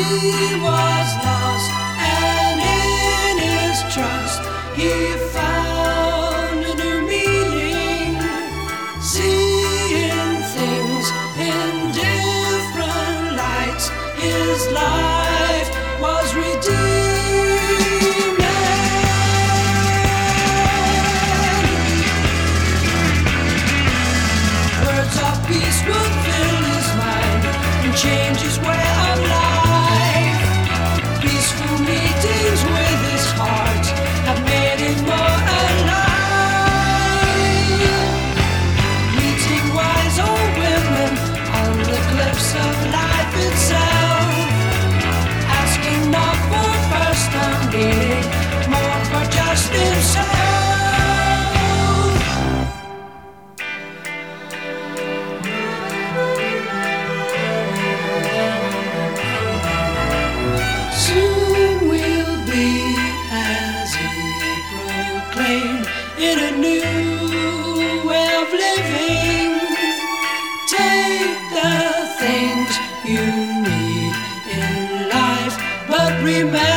was lost, and in his trust he found a new meaning, seeing things in different lights. His life was redeemed. Words of peace would fill his mind and change his way of life. Peaceful meetings with his heart have made him more alive. Meeting wise old women on the cliffs of life itself, asking not for personal meaning, more for just himself. Soon we'll be, as he proclaimed, in a new way of living. Take the things you need in life, but remember